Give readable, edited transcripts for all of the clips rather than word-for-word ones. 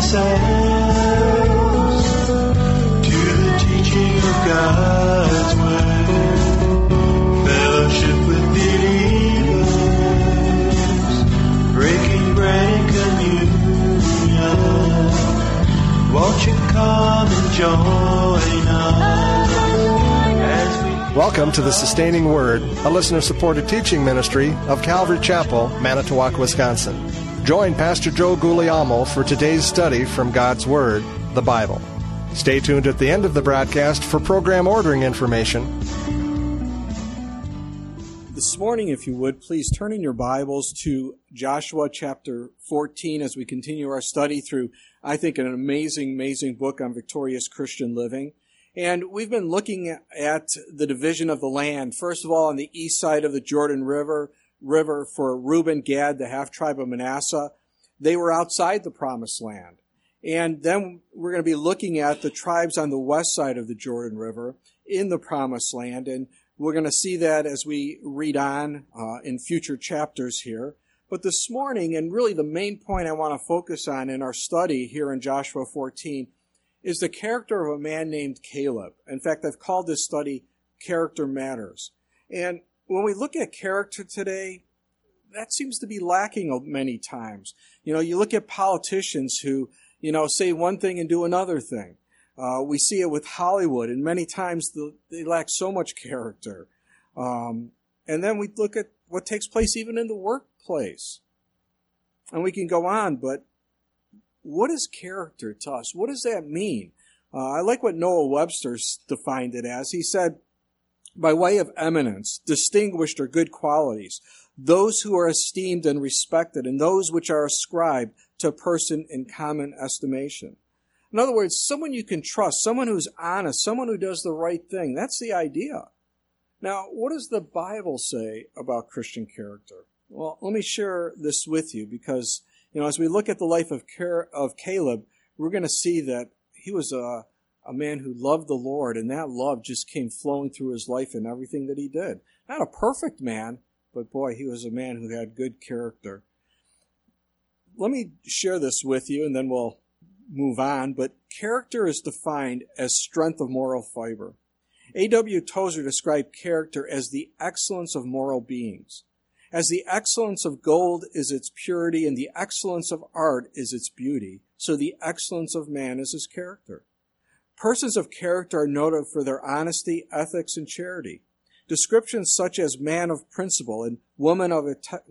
ourselves to the teaching of God's Word, fellowship with believers, breaking bread and communion. Won't you come and join us as we... Welcome to the Sustaining Word, a listener-supported teaching ministry of Calvary Chapel, Manitowoc, Wisconsin. Join Pastor Joe Guglielmo for today's study from God's Word, the Bible. Stay tuned at the end of the broadcast for program ordering information. This morning, if you would, please turn in your Bibles to Joshua chapter 14 as we continue our study through, I think, an amazing book on victorious Christian living. And we've been looking at the division of the land, first of all on the east side of the Jordan River for Reuben, Gad, the half-tribe of Manasseh. They were outside the promised land. And then we're going to be looking at the tribes on the west side of the Jordan River in the promised land. And we're going to see that as we read on in future chapters here. But this morning, and really the main point I want to focus on in our study here in Joshua 14, is the character of a man named Caleb. In fact, I've called this study Character Matters. And when we look at character today, that seems to be lacking many times. You know, you look at politicians who, say one thing and do another thing. We see it with Hollywood, and many times they lack so much character. And then we look at what takes place even in the workplace. And we can go on, but what is character to us? What does that mean? I like what Noah Webster defined it as. He said, by way of eminence, distinguished or good qualities, those who are esteemed and respected, and those which are ascribed to a person in common estimation. In other words, someone you can trust, someone who's honest, someone who does the right thing. That's the idea. Now, what does the Bible say about Christian character? Well, let me share this with you because, as we look at the life of Caleb, we're going to see that he was a man who loved the Lord, and that love just came flowing through his life and everything that he did. Not a perfect man, but boy, he was a man who had good character. Let me share this with you, and then we'll move on. But character is defined as strength of moral fiber. A.W. Tozer described character as the excellence of moral beings. As the excellence of gold is its purity and the excellence of art is its beauty, so the excellence of man is his character. Persons of character are noted for their honesty, ethics, and charity. Descriptions such as man of principle and woman of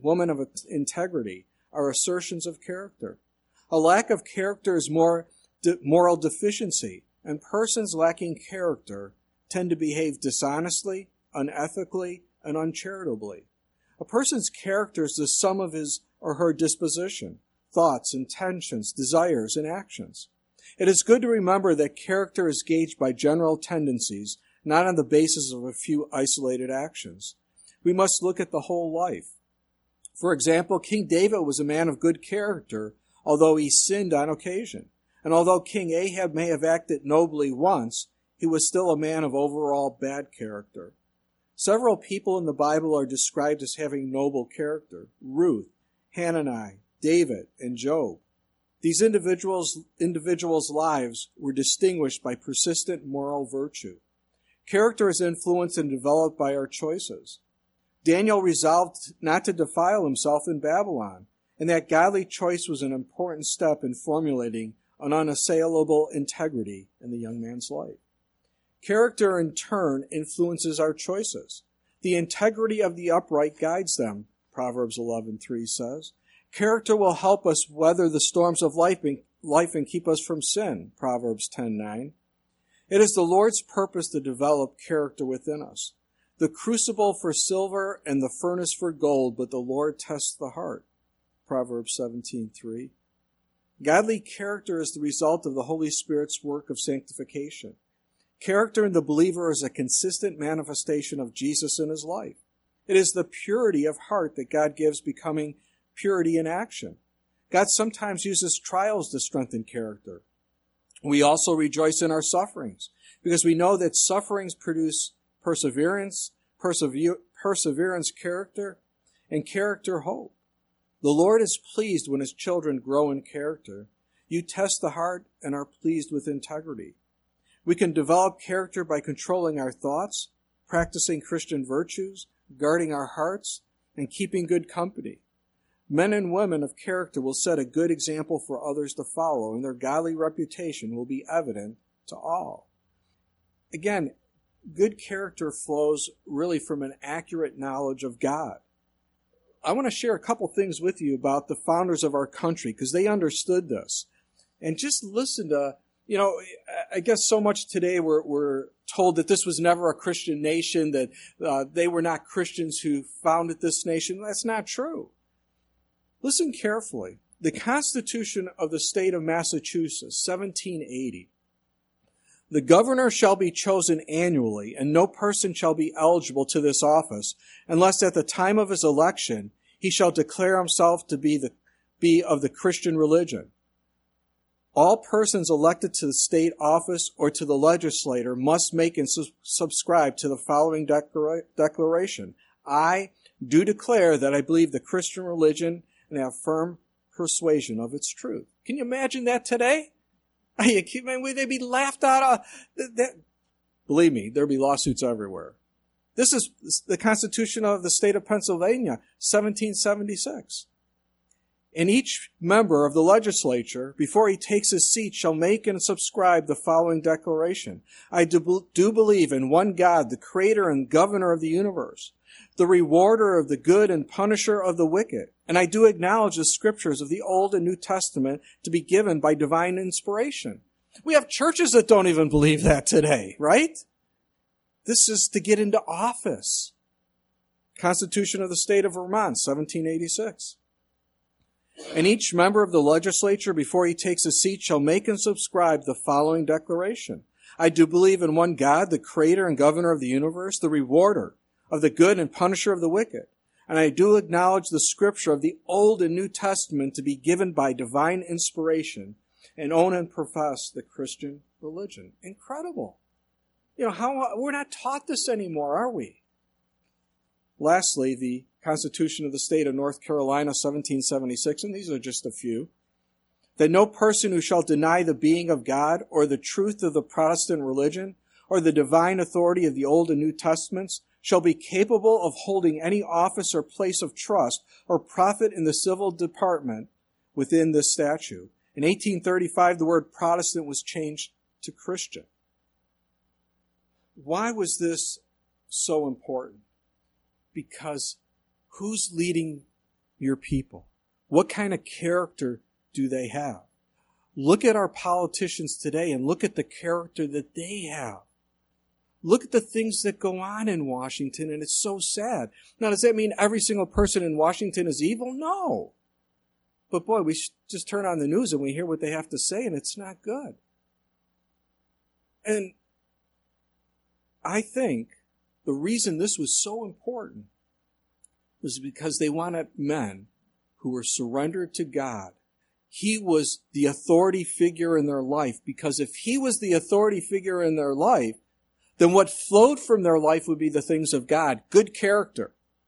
integrity are assertions of character. A lack of character is moral deficiency, and persons lacking character tend to behave dishonestly, unethically, and uncharitably. A person's character is the sum of his or her disposition, thoughts, intentions, desires, and actions. It is good to remember that character is gauged by general tendencies, not on the basis of a few isolated actions. We must look at the whole life. For example, King David was a man of good character, although he sinned on occasion. And although King Ahab may have acted nobly once, he was still a man of overall bad character. Several people in the Bible are described as having noble character: Ruth, Hanani, David, and Job. These individuals' lives were distinguished by persistent moral virtue. Character is influenced and developed by our choices. Daniel resolved not to defile himself in Babylon, and that godly choice was an important step in formulating an unassailable integrity in the young man's life. Character, in turn, influences our choices. The integrity of the upright guides them, Proverbs 11:3 says. Character will help us weather the storms of life and keep us from sin, Proverbs 10:9. It is the Lord's purpose to develop character within us. The crucible for silver and the furnace for gold, but the Lord tests the heart, Proverbs 17:3. Godly character is the result of the Holy Spirit's work of sanctification. Character in the believer is a consistent manifestation of Jesus in his life. It is the purity of heart that God gives, becoming purity in action. God sometimes uses trials to strengthen character. We also rejoice in our sufferings because we know that sufferings produce perseverance character, and character hope. The Lord is pleased when his children grow in character. You test the heart and are pleased with integrity. We can develop character by controlling our thoughts, practicing Christian virtues, guarding our hearts, and keeping good company. Men and women of character will set a good example for others to follow, and their godly reputation will be evident to all. Again, good character flows really from an accurate knowledge of God. I want to share a couple things with you about the founders of our country, because they understood this. And just listen to, I guess so much today we're told that this was never a Christian nation, that they were not Christians who founded this nation. That's not true. Listen carefully. The Constitution of the state of Massachusetts, 1780. The governor shall be chosen annually, and no person shall be eligible to this office, unless at the time of his election he shall declare himself to be of the Christian religion. All persons elected to the state office or to the legislature must make and subscribe to the following declaration. I do declare that I believe the Christian religion and have firm persuasion of its truth. Can you imagine that today? Would they be laughed out of? Believe me, there'll be lawsuits everywhere. This is the Constitution of the state of Pennsylvania, 1776. And each member of the legislature, before he takes his seat, shall make and subscribe the following declaration. I do believe in one God, the creator and governor of the universe, the rewarder of the good and punisher of the wicked. And I do acknowledge the scriptures of the Old and New Testament to be given by divine inspiration. We have churches that don't even believe that today, right? This is to get into office. Constitution of the state of Vermont, 1786. And each member of the legislature, before he takes a seat, shall make and subscribe the following declaration. I do believe in one God, the creator and governor of the universe, the rewarder of the good and punisher of the wicked. And I do acknowledge the scripture of the Old and New Testament to be given by divine inspiration, and own and profess the Christian religion. Incredible. We're not taught this anymore, are we? Lastly, the Constitution of the state of North Carolina, 1776, and these are just a few. That no person who shall deny the being of God, or the truth of the Protestant religion, or the divine authority of the Old and New Testaments, shall be capable of holding any office or place of trust or profit in the civil department within this statute. In 1835, the word Protestant was changed to Christian. Why was this so important? Because who's leading your people? What kind of character do they have? Look at our politicians today and look at the character that they have. Look at the things that go on in Washington, and it's so sad. Now, does that mean every single person in Washington is evil? No. But boy, we just turn on the news and we hear what they have to say, and it's not good. And I think the reason this was so important was because they wanted men who were surrendered to God. He was the authority figure in their life, because if he was the authority figure in their life, then what flowed from their life would be the things of God, good character.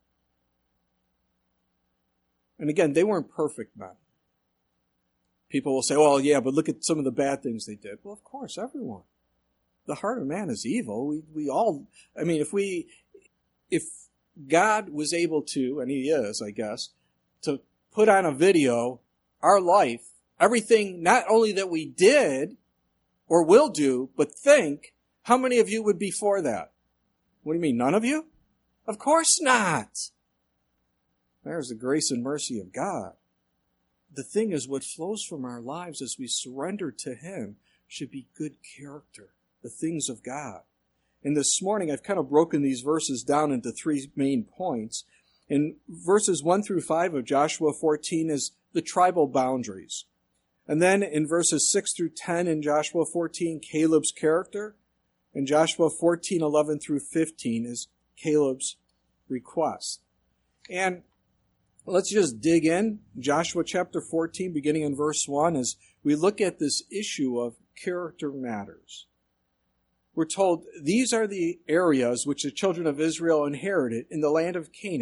And again, they weren't perfect men. People will say, well, yeah, but look at some of the bad things they did. Well, of course, everyone. The heart of man is evil. We all, if God was able to, and he is, I guess, to put on a video our life, everything not only that we did or will do, but think, how many of you would be for that? What do you mean, none of you? Of course not. There's the grace and mercy of God. The thing is, what flows from our lives as we surrender to him should be good character, the things of God. And this morning, I've kind of broken these verses down into three main points. In verses 1 through 5 of Joshua 14 is the tribal boundaries. And then in verses 6 through 10 in Joshua 14, Caleb's character. And Joshua 14, 11 through 15 is Caleb's request. And let's just dig in. Joshua chapter 14, beginning in verse 1, as we look at this issue of character matters. We're told, these are the areas which the children of Israel inherited in the land of Canaan,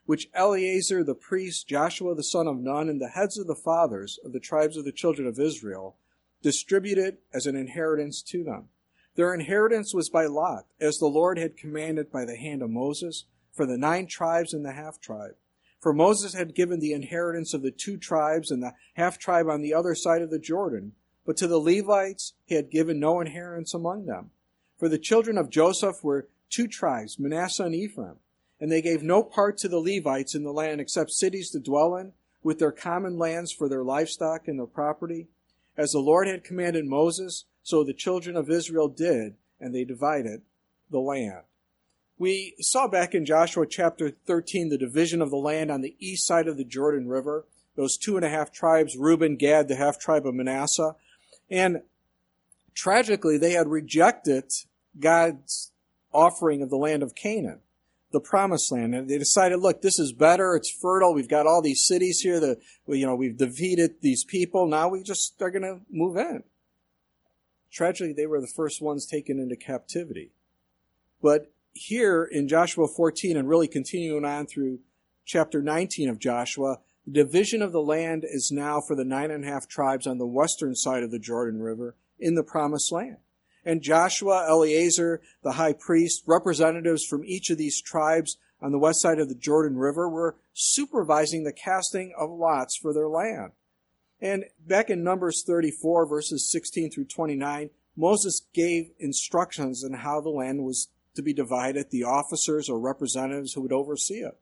which Eleazar the priest, Joshua the son of Nun, and the heads of the fathers of the tribes of the children of Israel distributed as an inheritance to them. Their inheritance was by lot, as the Lord had commanded by the hand of Moses, for the 9 tribes and the half-tribe. For Moses had given the inheritance of the 2 tribes and the half-tribe on the other side of the Jordan, but to the Levites he had given no inheritance among them. For the children of Joseph were 2 tribes, Manasseh and Ephraim, and they gave no part to the Levites in the land except cities to dwell in, with their common lands for their livestock and their property. As the Lord had commanded Moses, so the children of Israel did, and they divided the land. We saw back in Joshua chapter 13 the division of the land on the east side of the Jordan River, those 2.5 tribes, Reuben, Gad, the half-tribe of Manasseh. And tragically, they had rejected God's offering of the land of Canaan, the promised land. And they decided, look, this is better, it's fertile, we've got all these cities here, we've defeated these people, now we just are going to move in. Tragically, they were the first ones taken into captivity. But here in Joshua 14, and really continuing on through chapter 19 of Joshua, the division of the land is now for the 9.5 tribes on the western side of the Jordan River in the promised land. And Joshua, Eleazar, the high priest, representatives from each of these tribes on the west side of the Jordan River were supervising the casting of lots for their land. And back in Numbers 34, verses 16 through 29, Moses gave instructions on how the land was to be divided, the officers or representatives who would oversee it.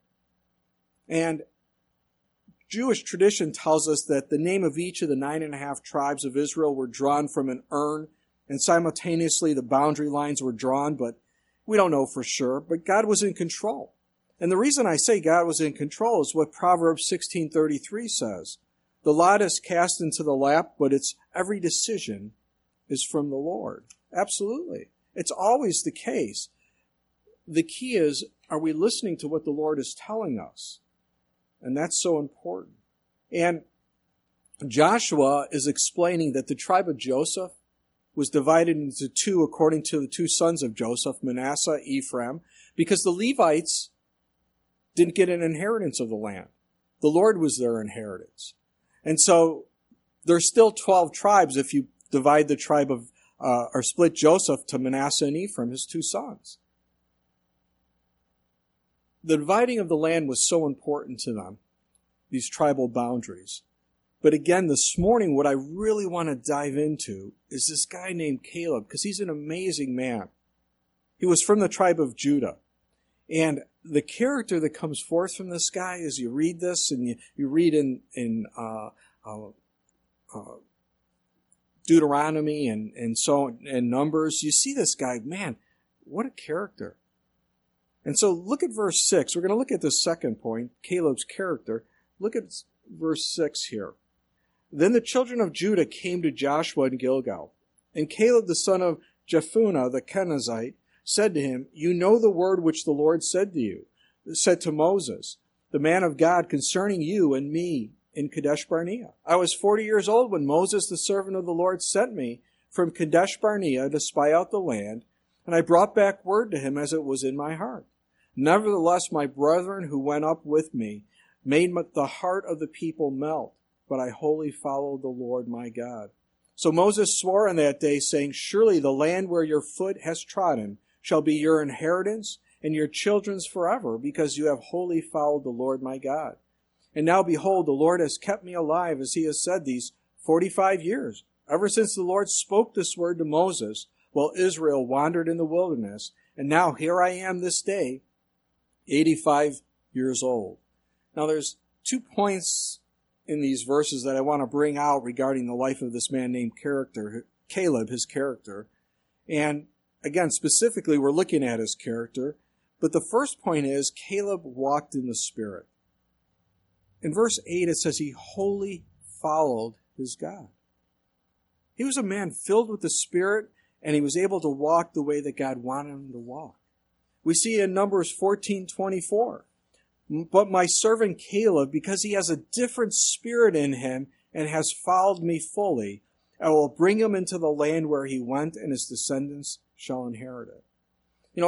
And Jewish tradition tells us that the name of each of the 9.5 tribes of Israel were drawn from an urn, and simultaneously the boundary lines were drawn, but we don't know for sure. But God was in control. And the reason I say God was in control is what Proverbs 16:33 says. The lot is cast into the lap, but its every decision is from the Lord. Absolutely. It's always the case. The key is, are we listening to what the Lord is telling us? And that's so important. And Joshua is explaining that the tribe of Joseph was divided into 2 according to the 2 sons of Joseph, Manasseh, Ephraim, because the Levites didn't get an inheritance of the land. The Lord was their inheritance. And so there's still 12 tribes if you divide the tribe of, or split Joseph to Manasseh and Ephraim, his 2 sons. The dividing of the land was so important to them, these tribal boundaries. But again, this morning, what I really want to dive into is this guy named Caleb, because he's an amazing man. He was from the tribe of Judah. And the character that comes forth from this guy, as you read this, and you read in Deuteronomy and so on, and Numbers, you see this guy, man, what a character. And so look at verse 6. We're going to look at the second point, Caleb's character. Look at verse 6 here. Then the children of Judah came to Joshua in Gilgal, and Caleb the son of Jephunneh the Kenizzite said to him, You know the word which the Lord said to Moses, the man of God, concerning you and me in Kadesh Barnea. I was 40 years old when Moses, the servant of the Lord, sent me from Kadesh Barnea to spy out the land, and I brought back word to him as it was in my heart. Nevertheless, my brethren who went up with me made the heart of the people melt, but I wholly followed the Lord my God. So Moses swore on that day, saying, Surely the land where your foot has trodden shall be your inheritance and your children's forever, because you have wholly followed the Lord my God. And now behold, the Lord has kept me alive, as he has said, these 45 years, ever since the Lord spoke this word to Moses, while Israel wandered in the wilderness. And now here I am this day, 85 years old. Now there's 2 points in these verses that I want to bring out regarding the life of this man named Caleb, his character. And again, specifically, we're looking at his character. But the first point is, Caleb walked in the Spirit. In verse 8, it says he wholly followed his God. He was a man filled with the Spirit, and he was able to walk the way that God wanted him to walk. We see in Numbers 14:24. But my servant Caleb, because he has a different spirit in him and has followed me fully, I will bring him into the land where he went, and his descendants shall inherit it. You know,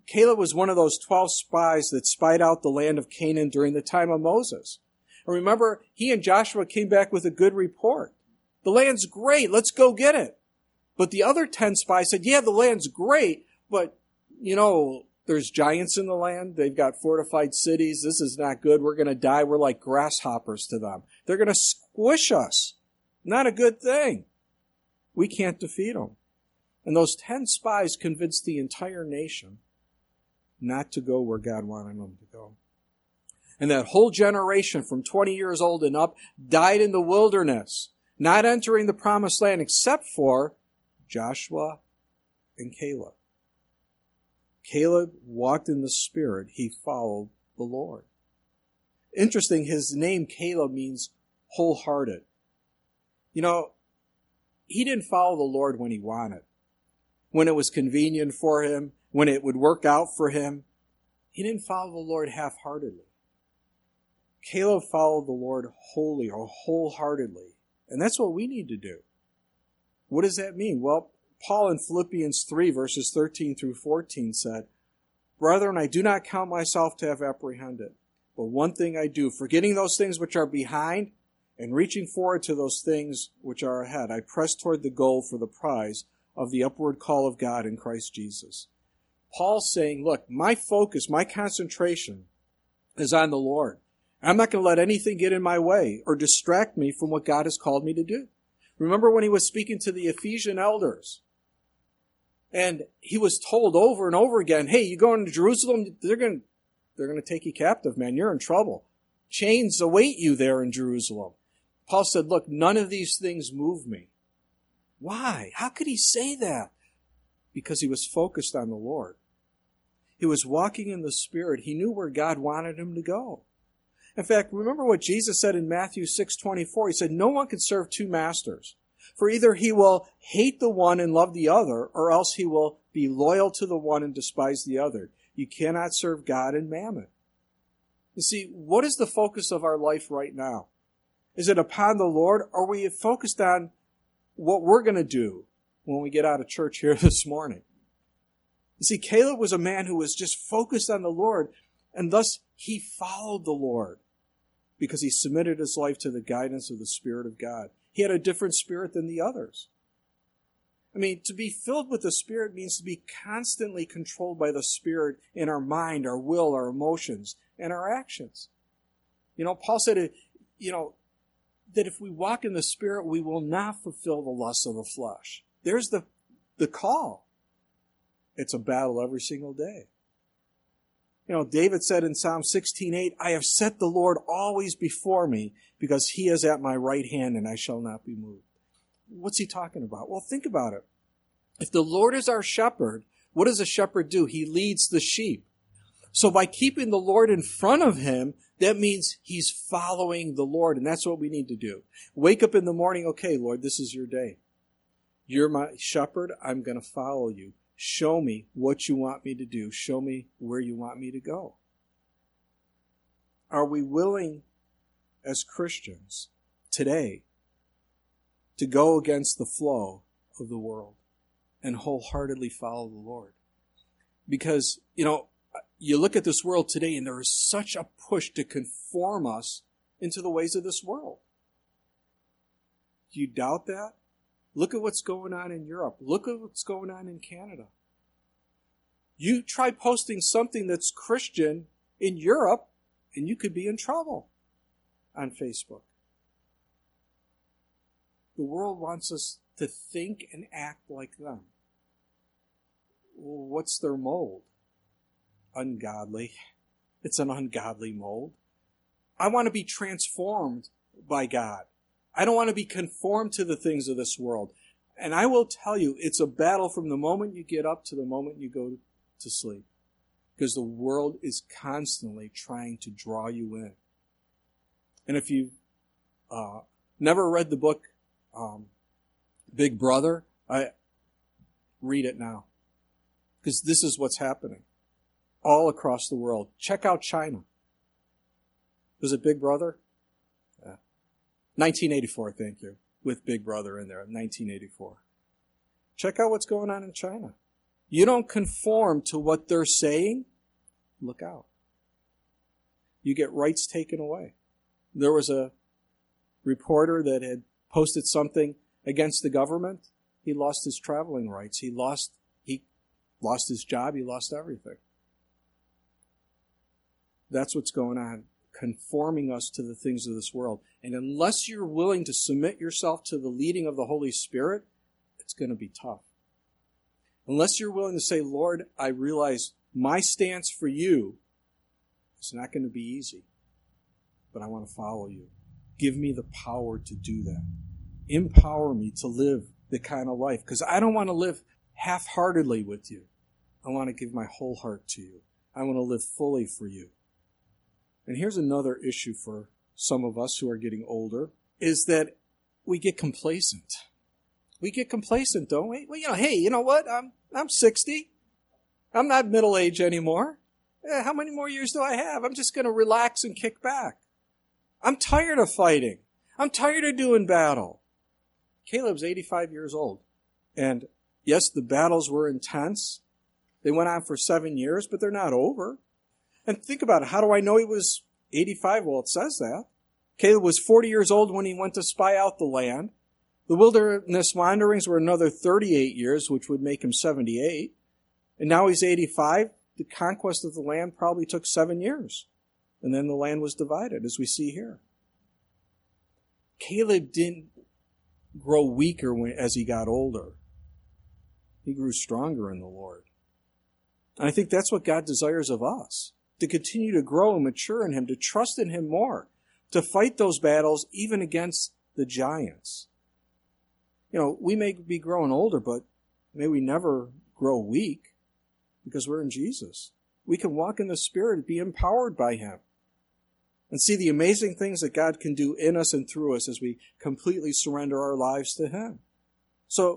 Caleb was one of those 12 spies that spied out the land of Canaan during the time of Moses. And remember, he and Joshua came back with a good report. The land's great, let's go get it. But the other 10 spies said, yeah, the land's great, but, there's giants in the land. They've got fortified cities. This is not good. We're going to die. We're like grasshoppers to them. They're going to squish us. Not a good thing. We can't defeat them. And those 10 spies convinced the entire nation not to go where God wanted them to go. And that whole generation from 20 years old and up died in the wilderness, not entering the promised land except for Joshua and Caleb. Caleb walked in the Spirit. He followed the Lord. Interesting, his name Caleb means wholehearted. He didn't follow the Lord when he wanted, when it was convenient for him, when it would work out for him. He didn't follow the Lord half-heartedly. Caleb followed the Lord wholly or wholeheartedly. And that's what we need to do. What does that mean? Well, Paul in Philippians 3, verses 13 through 14 said, "Brethren, I do not count myself to have apprehended, but one thing I do, forgetting those things which are behind and reaching forward to those things which are ahead, I press toward the goal for the prize of the upward call of God in Christ Jesus." Paul's saying, look, my focus, my concentration is on the Lord. I'm not going to let anything get in my way or distract me from what God has called me to do. Remember when he was speaking to the Ephesian elders, and he was told over and over again, hey, you going to Jerusalem? They're going to take you captive, man. You're in trouble. Chains await you there in Jerusalem. Paul said, look, none of these things move me. Why? How could he say that? Because he was focused on the Lord. He was walking in the Spirit. He knew where God wanted him to go. In fact, remember what Jesus said in Matthew 6:24. He said, no one can serve two masters. For either he will hate the one and love the other, or else he will be loyal to the one and despise the other. You cannot serve God and mammon. You see, what is the focus of our life right now? Is it upon the Lord, or are we focused on what we're going to do when we get out of church here this morning? You see, Caleb was a man who was just focused on the Lord, and thus he followed the Lord because he submitted his life to the guidance of the Spirit of God. He had a different spirit than the others. I mean, to be filled with the Spirit means to be constantly controlled by the Spirit in our mind, our will, our emotions, and our actions. Paul said, that if we walk in the Spirit, we will not fulfill the lusts of the flesh. There's the call. It's a battle every single day. David said in Psalm 16:8, I have set the Lord always before me because he is at my right hand and I shall not be moved. What's he talking about? Well, think about it. If the Lord is our shepherd, what does a shepherd do? He leads the sheep. So by keeping the Lord in front of him, that means he's following the Lord, and that's what we need to do. Wake up in the morning, okay, Lord, this is your day. You're my shepherd, I'm going to follow you. Show me what you want me to do. Show me where you want me to go. Are we willing as Christians today to go against the flow of the world and wholeheartedly follow the Lord? Because, you look at this world today and there is such a push to conform us into the ways of this world. Do you doubt that? Look at what's going on in Europe. Look at what's going on in Canada. You try posting something that's Christian in Europe, and you could be in trouble on Facebook. The world wants us to think and act like them. Well, what's their mold? Ungodly. It's an ungodly mold. I want to be transformed by God. I don't want to be conformed to the things of this world. And I will tell you, it's a battle from the moment you get up to the moment you go to sleep. Because the world is constantly trying to draw you in. And if you've never read the book Big Brother, read it now. Because this is what's happening all across the world. Check out China. Was it Big Brother? 1984, thank you, with Big Brother in there, 1984. Check out what's going on in China. you don't conform to what they're saying, look out. You get rights taken away. There was a reporter that had posted something against the government. He lost his traveling rights. He lost his job. He lost everything. That's what's going on, conforming us to the things of this world. And unless you're willing to submit yourself to the leading of the Holy Spirit, it's going to be tough. Unless you're willing to say, Lord, I realize my stance for you is not going to be easy, but I want to follow you. Give me the power to do that. Empower me to live the kind of life, because I don't want to live half-heartedly with you. I want to give my whole heart to you. I want to live fully for you. And here's another issue for some of us who are getting older, is that we get complacent. We get complacent, don't we? Well, hey, you know what? I'm 60. I'm not middle-aged anymore. How many more years do I have? I'm just going to relax and kick back. I'm tired of fighting. I'm tired of doing battle. Caleb's 85 years old. And yes, the battles were intense. They went on for 7 years, but they're not over. And think about it. How do I know he was 85? Well, it says that. Caleb was 40 years old when he went to spy out the land. The wilderness wanderings were another 38 years, which would make him 78. And now he's 85. The conquest of the land probably took 7 years. And then the land was divided, as we see here. Caleb didn't grow weaker as he got older. He grew stronger in the Lord. And I think that's what God desires of us, to continue to grow and mature in Him, to trust in Him more, to fight those battles even against the giants. You know, we may be growing older, but may we never grow weak, because we're in Jesus. We can walk in the Spirit and be empowered by Him and see the amazing things that God can do in us and through us as we completely surrender our lives to Him. So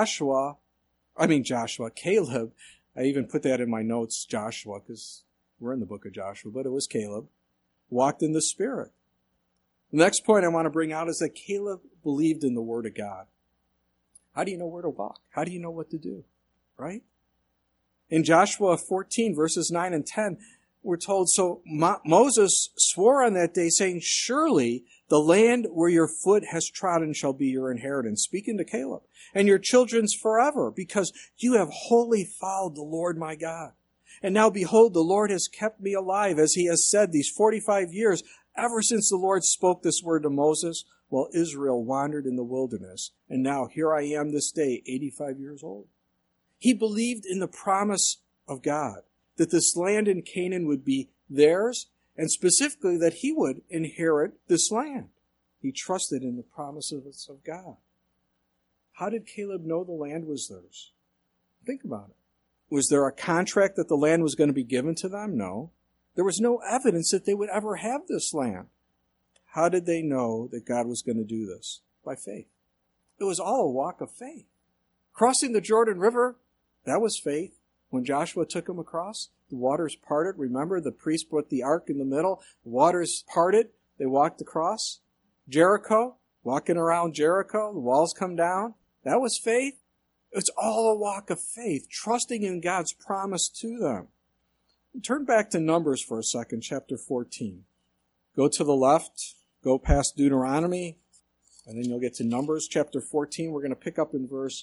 Caleb, I even put that in my notes, Joshua, because we're in the book of Joshua, but it was Caleb, walked in the Spirit. The next point I want to bring out is that Caleb believed in the Word of God. How do you know where to walk? How do you know what to do? Right? In Joshua 14, verses 9 and 10, we're told, so Moses swore on that day, saying, surely the land where your foot has trodden shall be your inheritance, speaking to Caleb, and your children's forever, because you have wholly followed the Lord my God. And now behold, the Lord has kept me alive, as He has said, these 45 years, ever since the Lord spoke this word to Moses, while Israel wandered in the wilderness. And now here I am this day, 85 years old. He believed in the promise of God, that this land in Canaan would be theirs, and specifically that he would inherit this land. He trusted in the promises of God. How did Caleb know the land was theirs? Think about it. Was there a contract that the land was going to be given to them? No. There was no evidence that they would ever have this land. How did they know that God was going to do this? By faith. It was all a walk of faith. Crossing the Jordan River, that was faith. When Joshua took them across, the waters parted. Remember, the priest put the ark in the middle. The waters parted. They walked across. Jericho, walking around Jericho, the walls come down. That was faith. It's all a walk of faith, trusting in God's promise to them. Turn back to Numbers for a second, chapter 14. Go to the left, go past Deuteronomy, and then you'll get to Numbers, chapter 14. We're going to pick up in verse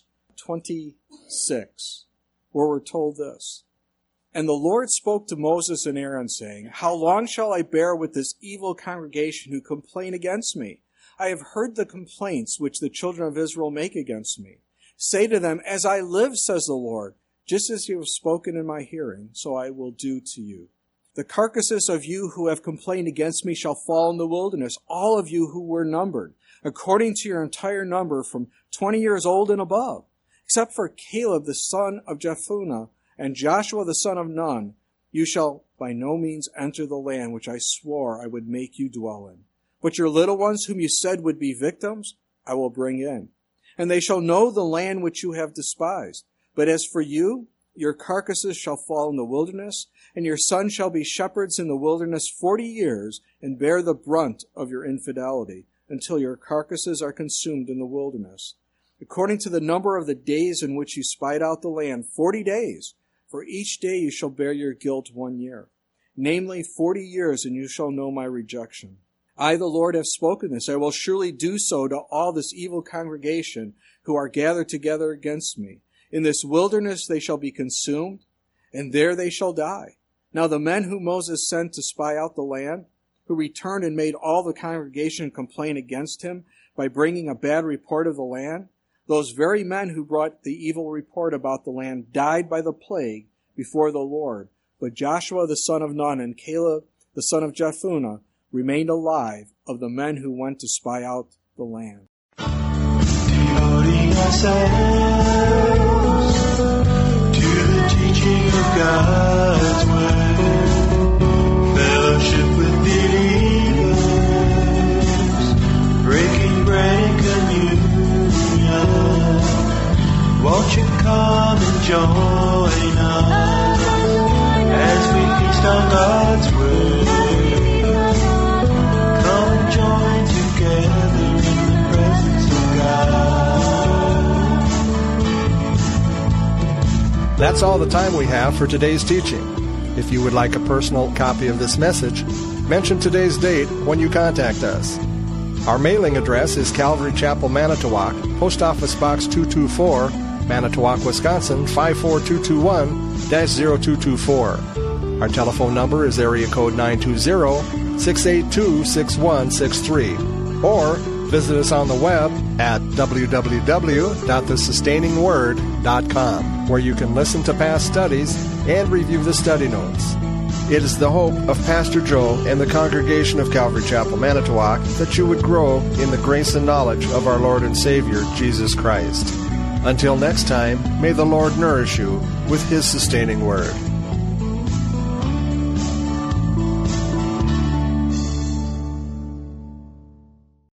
26, where we're told this. And the Lord spoke to Moses and Aaron, saying, how long shall I bear with this evil congregation who complain against me? I have heard the complaints which the children of Israel make against me. Say to them, as I live, says the Lord, just as you have spoken in my hearing, so I will do to you. The carcasses of you who have complained against me shall fall in the wilderness, all of you who were numbered, according to your entire number from 20 years old and above, except for Caleb the son of Jephunneh and Joshua the son of Nun. You shall by no means enter the land which I swore I would make you dwell in. But your little ones whom you said would be victims, I will bring in. And they shall know the land which you have despised. But as for you, your carcasses shall fall in the wilderness, and your sons shall be shepherds in the wilderness 40 years, and bear the brunt of your infidelity, until your carcasses are consumed in the wilderness. according to the number of the days in which you spied out the land, 40 days. For each day you shall bear your guilt 1 year. Namely, 40 years, and you shall know my rejection. I, the Lord, have spoken this. I will surely do so to all this evil congregation who are gathered together against me. In this wilderness they shall be consumed, and there they shall die. Now the men whom Moses sent to spy out the land, who returned and made all the congregation complain against him by bringing a bad report of the land, those very men who brought the evil report about the land died by the plague before the Lord. But Joshua the son of Nun and Caleb the son of Jephunneh remained alive of the men who went to spy out the land. Devoting ourselves to the teaching of God's word, fellowship with believers, breaking bread and communion. Won't you come and join us as we feast on God's word? Come and join together in the presence of God. That's all the time we have for today's teaching. If you would like a personal copy of this message, mention today's date when you contact us. Our mailing address is Calvary Chapel, Manitowoc, Post Office Box 224, Manitowoc, Wisconsin, 54221-0224. Our telephone number is area code 920-682-6163. Or visit us on the web at www.thesustainingsword.com, where you can listen to past studies and review the study notes. It is the hope of Pastor Joe and the congregation of Calvary Chapel, Manitowoc, that you would grow in the grace and knowledge of our Lord and Savior, Jesus Christ. Until next time, may the Lord nourish you with His sustaining word.